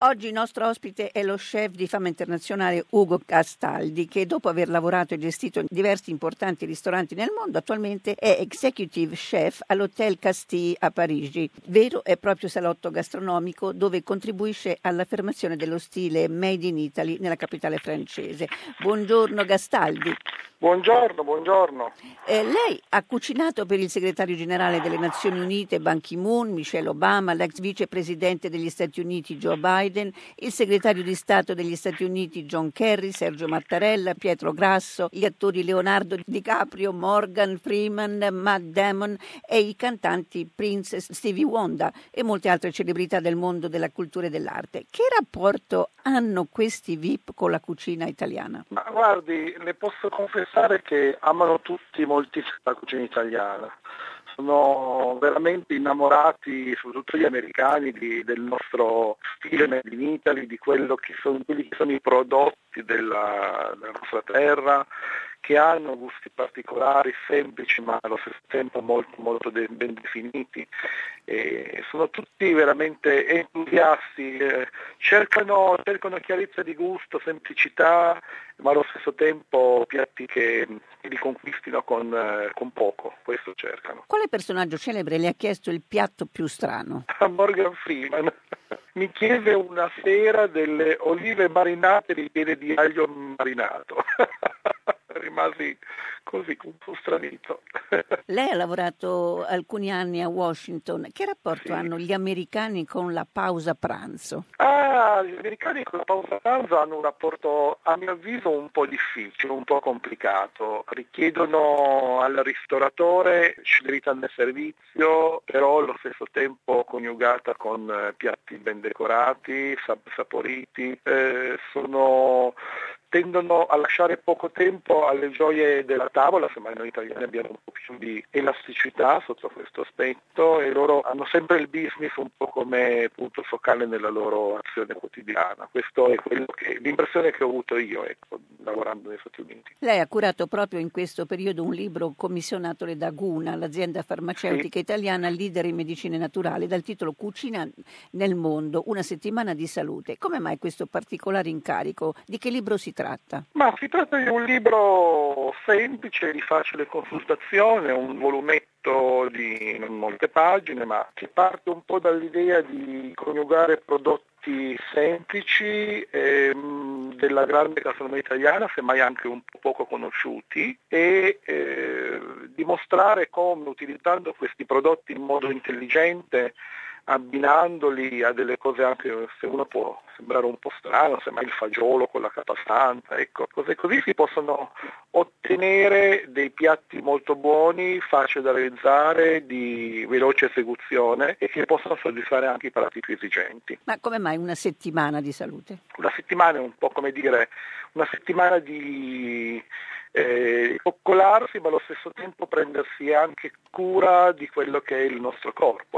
Oggi il nostro ospite è lo chef di fama internazionale Ugo Castaldi, che dopo aver lavorato e gestito diversi importanti ristoranti nel mondo, attualmente è executive chef all'Hotel Castille a Parigi, vero e proprio salotto gastronomico dove contribuisce all'affermazione dello stile Made in Italy nella capitale francese. Buongiorno Castaldi. Buongiorno. Lei ha cucinato per il segretario generale delle Nazioni Unite Ban Ki-moon, Michelle Obama, l'ex vicepresidente degli Stati Uniti Joe Biden, il segretario di Stato degli Stati Uniti John Kerry, Sergio Mattarella, Pietro Grasso, gli attori Leonardo DiCaprio, Morgan Freeman, Matt Damon e i cantanti Prince, Stevie Wonder e molte altre celebrità del mondo della cultura e dell'arte. Che rapporto hanno questi VIP con la cucina italiana? Ma guardi, le posso confessare che amano tutti moltissimo la cucina italiana. Sono veramente innamorati, soprattutto gli americani, del nostro stile Made in Italy, di quelli che sono i prodotti della nostra terra, che hanno gusti particolari, semplici ma allo stesso tempo molto ben definiti. E sono tutti veramente entusiasti, cercano chiarezza di gusto, semplicità, ma allo stesso tempo piatti che li conquistino con poco, questo cercano. Quale personaggio celebre le ha chiesto il piatto più strano? Morgan Freeman mi chiese una sera delle olive marinate ripiene di aglio marinato. Rimasi così un po' stranito. Lei ha lavorato alcuni anni a Washington. Che rapporto hanno gli americani con la pausa pranzo? Gli americani con la pausa pranzo hanno un rapporto, a mio avviso, un po' difficile, un po' complicato. Richiedono al ristoratore celerità nel servizio, però allo stesso tempo coniugata con piatti ben decorati, saporiti. Tendono a lasciare poco tempo alle gioie della tavola, semmai noi italiani abbiamo un po' più di elasticità sotto questo aspetto, e loro hanno sempre il business un po' come punto focale nella loro azione quotidiana. Questo è l'impressione che ho avuto io, lavorando negli Stati Uniti. Lei ha curato proprio in questo periodo un libro commissionato da Guna, l'azienda farmaceutica italiana leader in medicine naturali, dal titolo Cucina nel mondo, una settimana di salute. Come mai questo particolare incarico? Di che libro si tratta? Ma si tratta di un libro semplice, di facile consultazione, un volumetto di non molte pagine, ma che parte un po' dall'idea di coniugare prodotti semplici della grande gastronomia italiana, semmai anche un po' poco conosciuti, e dimostrare come, utilizzando questi prodotti in modo intelligente, abbinandoli a delle cose anche, se uno può sembrare un po' strano, semmai il fagiolo con la capastanta, cose così si possono ottenere dei piatti molto buoni, facili da realizzare, di veloce esecuzione e che possono soddisfare anche i palati più esigenti. Ma come mai una settimana di salute? Una settimana è un po' come dire una settimana di coccolarsi, ma allo stesso tempo prendersi anche cura di quello che è il nostro corpo,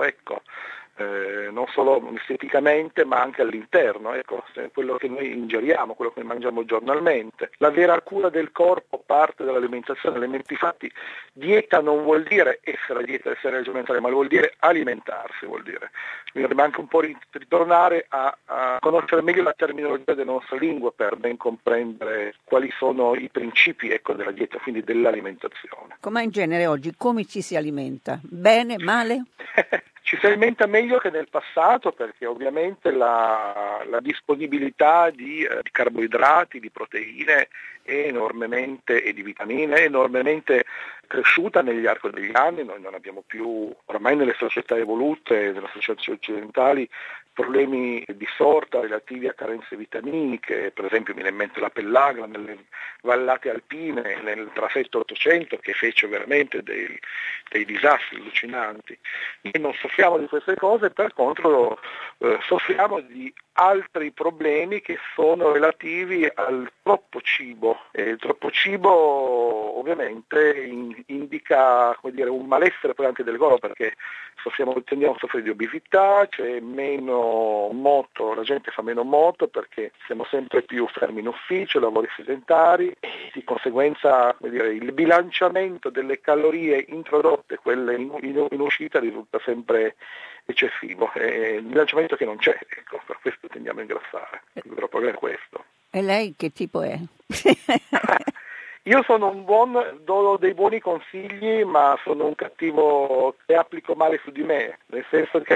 non solo esteticamente ma anche all'interno, quello che noi ingeriamo, quello che noi mangiamo giornalmente. La vera cura del corpo parte dall'alimentazione. Infatti dieta non vuol dire essere dieta, essere alimentare, ma vuol dire alimentarsi, vuol dire. Bisogna anche un po' ritornare a conoscere meglio la terminologia della nostra lingua per ben comprendere quali sono i principi della dieta, quindi dell'alimentazione. Come in genere oggi, come ci si alimenta? Bene, male? Ci si alimenta meglio che nel passato, perché ovviamente la disponibilità di carboidrati, di proteine e di vitamine è enormemente cresciuta negli arco degli anni. Noi non abbiamo più, ormai nelle società evolute, nelle società occidentali, problemi di sorta relativi a carenze vitaminiche. Per esempio mi viene in mente la pellagra nelle vallate alpine nel trafetto 800, che fece veramente dei disastri allucinanti. Noi non soffriamo di queste cose, per contro soffriamo di altri problemi che sono relativi al troppo cibo. Il troppo cibo ovviamente indica, come dire, un malessere poi anche del corpo, perché tendiamo a soffrire di obesità, c'è meno moto, la gente fa meno moto perché siamo sempre più fermi in ufficio, lavori sedentari, e di conseguenza, come dire, il bilanciamento delle calorie introdotte, quelle in uscita, risulta sempre eccessivo, il bilanciamento che non c'è, ecco, per questo tendiamo a ingrassare, il vero problema è questo. E lei che tipo è? Io sono un do dei buoni consigli, ma sono un cattivo che applico male su di me, nel senso che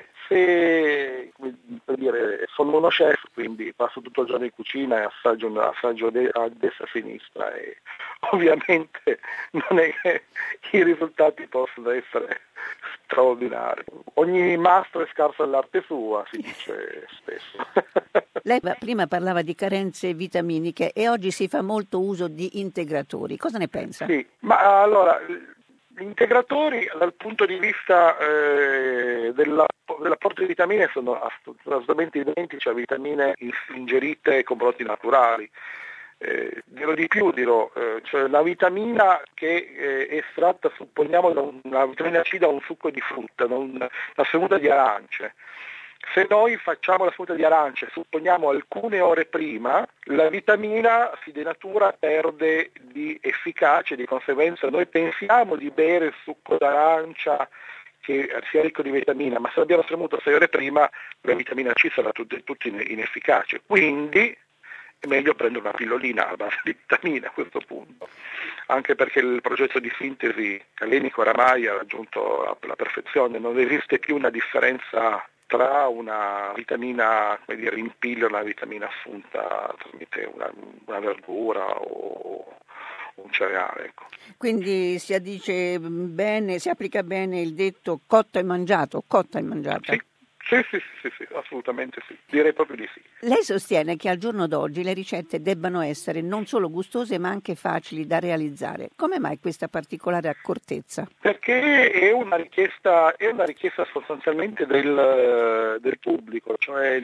per dire, sono uno chef, quindi passo tutto il giorno in cucina e assaggio a destra e a sinistra e ovviamente non è che i risultati possono essere straordinari. Ogni mastro è scarso all'arte sua, si dice spesso. Lei prima parlava di carenze vitaminiche e oggi si fa molto uso di integratori. Cosa ne pensa? Sì, ma allora, gli integratori dal punto di vista dell'apporto di vitamine sono assolutamente identici a vitamine ingerite con prodotti naturali. Dirò di più, cioè la vitamina che è estratta, supponiamo, la vitamina C da un succo di frutta, da una semuta di arance. Se noi facciamo la semuta di arance, supponiamo alcune ore prima, la vitamina si denatura, perde di efficacia, di conseguenza noi pensiamo di bere il succo d'arancia che sia ricco di vitamina, ma se l'abbiamo spremuto 6 ore prima, la vitamina C sarà tutta inefficace. Quindi è meglio prendere una pillolina a base di vitamina a questo punto, anche perché il processo di sintesi calenico oramai ha raggiunto la perfezione, non esiste più una differenza tra una vitamina, come dire, in pillola e una vitamina assunta tramite una verdura o un cereale. Ecco. Quindi si addice bene, si applica bene il detto cotto e mangiato, cotta e mangiata. Sì, assolutamente sì, direi proprio di sì. Lei sostiene che al giorno d'oggi le ricette debbano essere non solo gustose ma anche facili da realizzare. Come mai questa particolare accortezza? Perché è una richiesta sostanzialmente del pubblico, cioè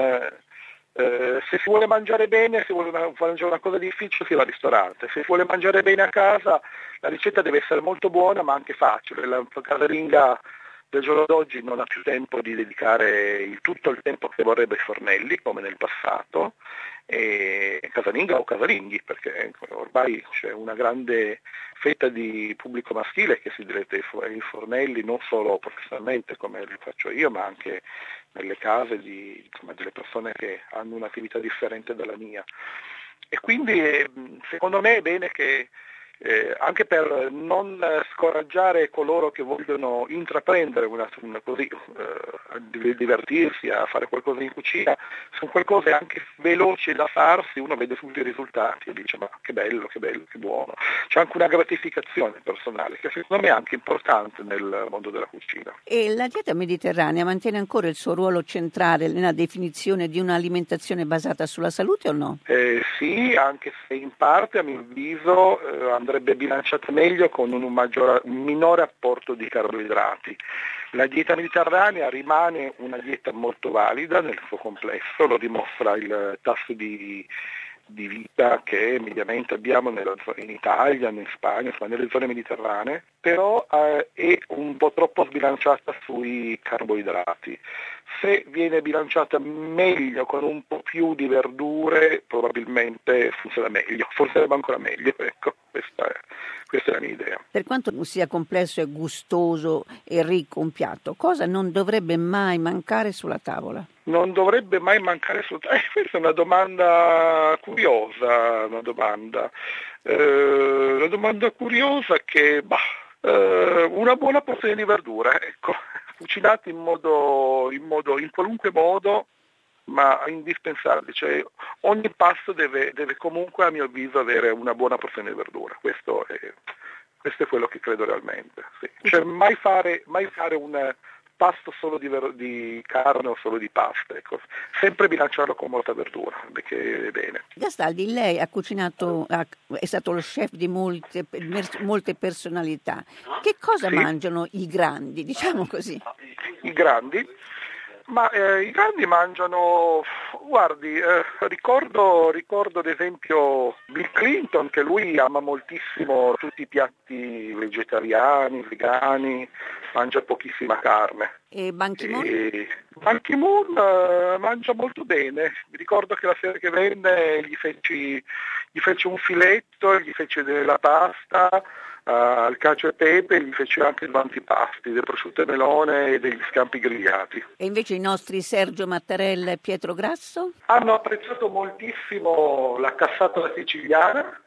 se si vuole mangiare bene, se vuole mangiare una cosa difficile si va al ristorante, se si vuole mangiare bene a casa la ricetta deve essere molto buona ma anche facile. La casalinga del giorno d'oggi non ha più tempo di dedicare tutto il tempo che vorrebbe ai fornelli come nel passato, casalinga o casalinghi, perché ormai c'è una grande fetta di pubblico maschile che si dirette ai fornelli non solo professionalmente come li faccio io, ma anche nelle case delle persone che hanno un'attività differente dalla mia. E quindi secondo me è bene che anche per non scoraggiare coloro che vogliono intraprendere divertirsi a fare qualcosa in cucina, sono qualcosa anche veloci da farsi, uno vede subito i risultati e dice ma che bello, che buono. C'è anche una gratificazione personale che secondo me è anche importante nel mondo della cucina. E la dieta mediterranea mantiene ancora il suo ruolo centrale nella definizione di un'alimentazione basata sulla salute o no? Sì, anche se in parte a mio avviso andrebbe bilanciata meglio con un minore apporto di carboidrati. La dieta mediterranea rimane una dieta molto valida nel suo complesso, lo dimostra il tasso di vita che mediamente abbiamo in Italia, in Spagna, nelle zone mediterranee, però è un po' troppo sbilanciata sui carboidrati. Se viene bilanciata meglio con un po' più di verdure probabilmente funziona meglio, funzionerebbe ancora meglio, ecco, questa è la mia idea. Per quanto sia complesso e gustoso e ricco un piatto, cosa non dovrebbe mai mancare sulla tavola? Non dovrebbe mai mancare questa è una domanda curiosa, una domanda curiosa che una buona porzione di verdura, ecco, cucinati in qualunque modo, ma indispensabile, cioè ogni pasto deve comunque a mio avviso avere una buona porzione di verdura, questo è quello che credo realmente, sì. Cioè mai fare un pasto solo di carne o solo di pasta, ecco. Sempre bilanciarlo con molta verdura, perché è bene. Gastaldi, lei ha cucinato, è stato lo chef di molte personalità. Che cosa mangiano i grandi, diciamo così? I grandi? Ma i grandi mangiano, guardi, ricordo ad esempio Bill Clinton, che lui ama moltissimo tutti i piatti vegetariani, vegani, mangia pochissima carne. E Ban Ki-moon? Ban Ki-moon mangia molto bene. Mi ricordo che la sera che venne gli feci un filetto, gli feci della pasta, al cacio e pepe, gli fece anche due antipasti, del prosciutto e melone e degli scampi grigliati. E invece i nostri Sergio Mattarella e Pietro Grasso? Hanno apprezzato moltissimo la cassata siciliana,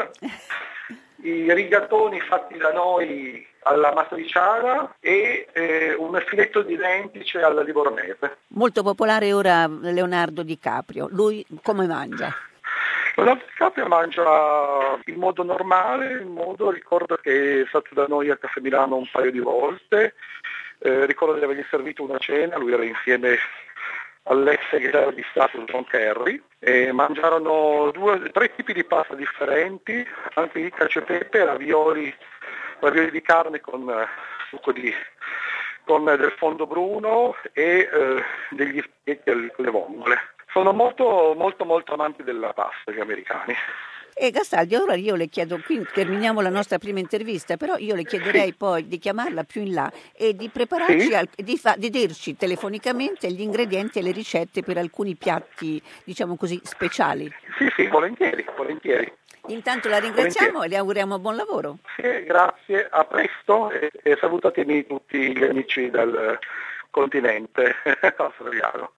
i rigatoni fatti da noi alla matriciana e un filetto di lentice alla livornese. Molto popolare ora Leonardo DiCaprio. Lui come mangia? Leonardo DiCaprio mangia in modo normale, ricordo che è stato da noi a Caffè Milano un paio di volte, ricordo di avergli servito una cena, lui era insieme all'ex segretario di Stato John Kerry, e mangiarono tre tipi di pasta differenti, anche di cacio e pepe, ravioli di carne con succo con del fondo bruno e degli spaghetti alle vongole. Sono molto molto molto amanti della pasta, gli americani. E Gastaldi, ora io le chiedo, qui terminiamo la nostra prima intervista, però io le chiederei poi di chiamarla più in là e di prepararci, di dirci telefonicamente gli ingredienti e le ricette per alcuni piatti, diciamo così, speciali. Sì, volentieri. Intanto la ringraziamo e le auguriamo buon lavoro. Sì, grazie, a presto e salutatemi tutti gli amici del continente australiano.